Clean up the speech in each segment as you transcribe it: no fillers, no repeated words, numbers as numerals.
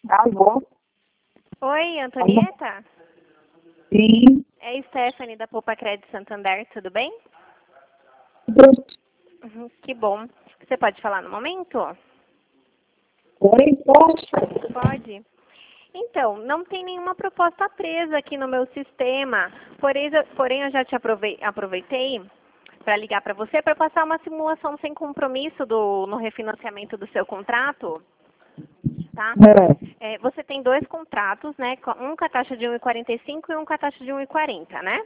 Alô? Oi, Antonieta? Sim. É Stephanie da Poupa Crédito Santander, tudo bem? Que bom. Você pode falar no momento? Oi, poxa. Pode. Então, não tem nenhuma proposta presa aqui no meu sistema, porém eu já te aproveitei para ligar para você para passar uma simulação sem compromisso no refinanciamento do seu contrato, tá? Você tem dois contratos, né? Um com a taxa de 1,45 e um com a taxa de 1,40, né?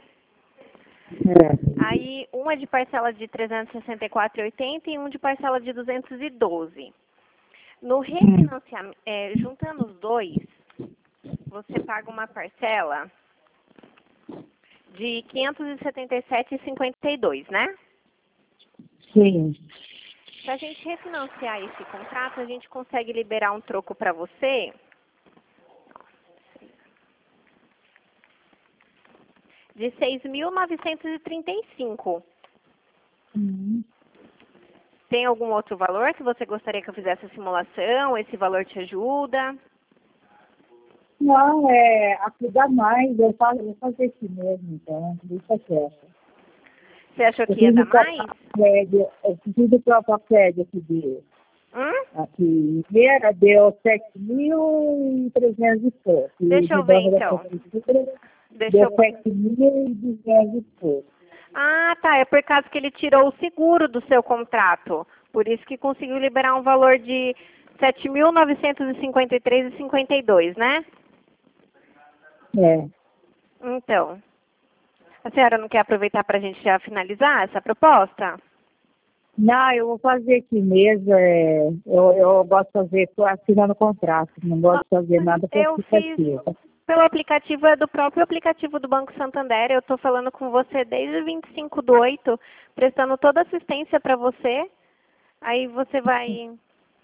Aí, um é de parcela de 364,80 e um de parcela de 212. No refinanciamento, juntando os dois, você paga uma parcela de 577,52, né? Sim. Se a gente refinanciar esse contrato, a gente consegue liberar um troco para você de 6.935. Tem algum outro valor que você gostaria que eu fizesse a simulação? Esse valor te ajuda? Não, ajudar mais. Vou fazer isso mesmo, então. Deixa quieto. Você achou que ia dar mais? Eu preciso trocar prédio aqui de... Hum? Aqui, Vera, deu 7.300 e pouco. Deixa eu ver, então. Deu 7.200 e pouco. Ah, tá. É por causa que ele tirou o seguro do seu contrato. Por isso que conseguiu liberar um valor de 7.953,52, né? É. Então, a senhora não quer aproveitar para a gente já finalizar essa proposta? Não, eu vou fazer aqui mesmo. Eu gosto de fazer assinando contrato. Não gosto de fazer nada por Eu fiz aplicativo. pelo aplicativo, é do próprio aplicativo do Banco Santander. Eu estou falando com você desde 25/8, prestando toda assistência para você. Aí você vai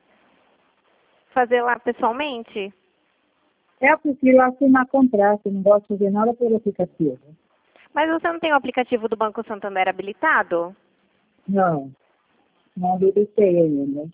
fazer lá pessoalmente? Eu prefiro assinar contrato. Não gosto de fazer nada pelo aplicativo. Mas você não tem o aplicativo do Banco Santander habilitado? Não. Não habilitei ainda.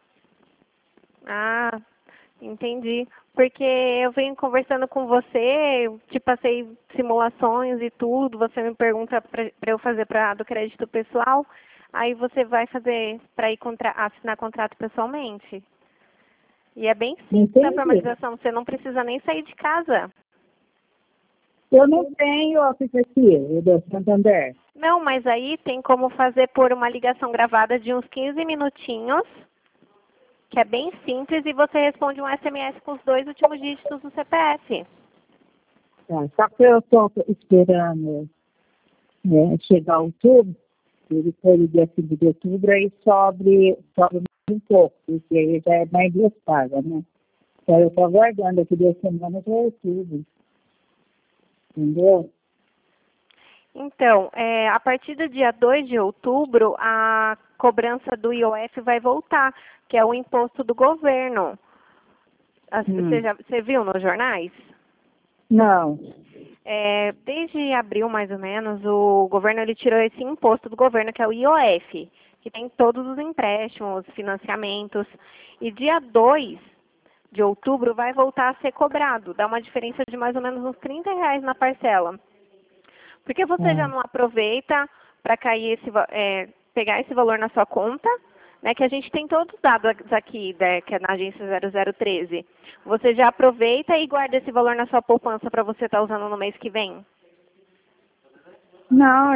Ah, entendi. Porque eu venho conversando com você, eu te passei simulações e tudo, você me pergunta para eu fazer do crédito pessoal, aí você vai fazer para ir assinar contrato pessoalmente. E é bem simples a formalização, você não precisa nem sair de casa. Eu não tenho aplicativo do Santander. Não, mas aí tem como fazer por uma ligação gravada de uns 15 minutinhos, que é bem simples, e você responde um SMS com os 2 últimos dígitos do CPF. Tá. Só que eu estou esperando chegar outubro, e depois do dia 5 de outubro, aí sobe mais um pouco, porque aí já é mais 2 pagas, né? Então eu estou aguardando aqui 2 semanas para outubro. Entendeu? Então, a partir do dia 2 de outubro, a cobrança do IOF vai voltar, que é o imposto do governo. Você viu nos jornais? Não. Desde abril, mais ou menos, o governo ele tirou esse imposto do governo, que é o IOF, que tem todos os empréstimos, financiamentos. E dia 2 de outubro vai voltar a ser cobrado. Dá uma diferença de mais ou menos uns R$ 30 na parcela. Por que você já não aproveita para pegar esse valor na sua conta, né, que a gente tem todos os dados aqui, né, que é na agência 0013. Você já aproveita e guarda esse valor na sua poupança para você estar usando no mês que vem? Não,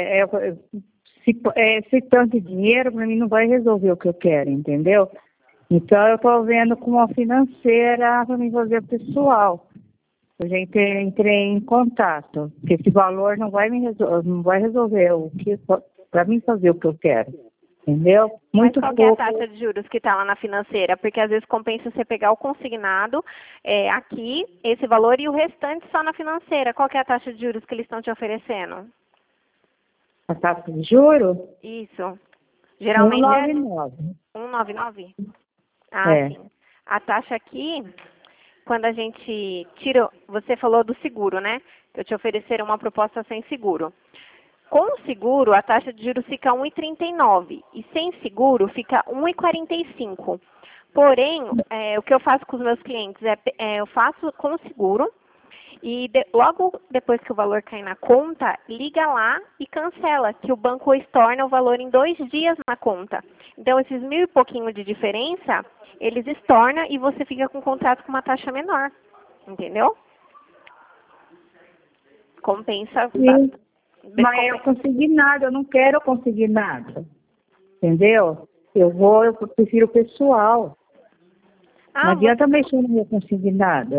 esse tanto de dinheiro para mim não vai resolver o que eu quero, entendeu? Então eu estou vendo com uma financeira para me fazer pessoal. Eu já entrei em contato, porque esse valor não vai resolver para mim fazer o que eu quero. Entendeu? Muito Mas qual pouco. que é a taxa de juros que está lá na financeira? Porque às vezes compensa você pegar o consignado aqui, esse valor, e o restante só na financeira. Qual que é a taxa de juros que eles estão te oferecendo? A taxa de juros? Isso. Geralmente 1,99. 1,99? Ah, sim. A taxa aqui, quando a gente tira, você falou do seguro, né? Eu te ofereceram uma proposta sem seguro. Com o seguro, a taxa de juros fica 1,39 e sem seguro fica 1,45. Porém, o que eu faço com os meus clientes eu faço com seguro e logo depois que o valor cai na conta, liga lá e cancela, que o banco estorna o valor em 2 dias na conta. Então, esses 1.000 e pouquinho de diferença, eles estornam e você fica com o contrato com uma taxa menor, entendeu? Compensa. Sim. Mas eu consegui nada, eu não quero conseguir nada. Entendeu? Eu prefiro o pessoal. Não adianta mexer no meu consignado.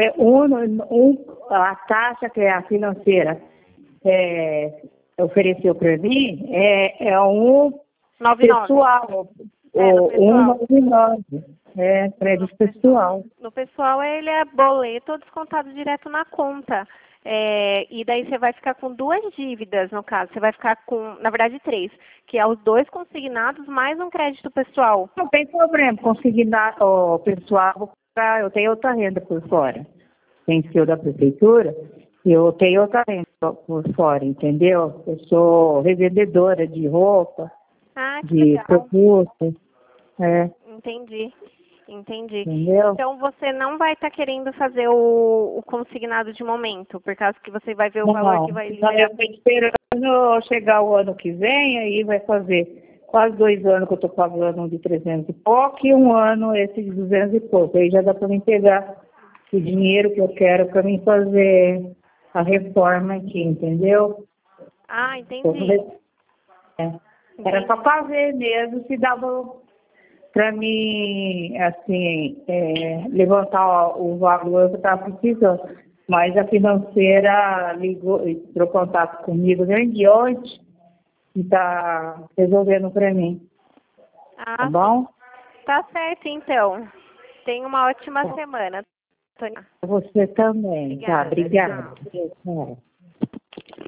A taxa que a financeira ofereceu para mim é um 99. pessoal. No pessoal. 199. Crédito pessoal. No pessoal, ele é boleto ou descontado direto na conta. E daí você vai ficar com 2 dívidas, no caso. Você vai ficar com, na verdade, 3, que é os 2 consignados mais um crédito pessoal. Não tem problema. Consignado, o pessoal, eu tenho outra renda por fora. Tem que ser da prefeitura, eu tenho outra renda por fora, entendeu? Eu sou revendedora de roupa, Que de legal. produtos. Entendi. Entendeu? Então, você não vai estar querendo fazer o consignado de momento, por causa que você vai ver o valor que vai... Não, eu estou esperando chegar o ano que vem, aí vai fazer quase 2 anos que eu estou pagando um de 300 e pouco, e 1 ano esse de 200 e pouco. Aí já dá para mim pegar o dinheiro que eu quero para mim fazer a reforma aqui, entendeu? Entendi. Era só fazer mesmo, se dava para mim, assim, levantar o valor que eu estava precisando. Mas a financeira ligou, entrou em contato comigo de ontem e está resolvendo para mim. Tá bom? Tá certo, então. Tenha uma ótima semana, Tônia. Você também. Obrigada. Tá, obrigada.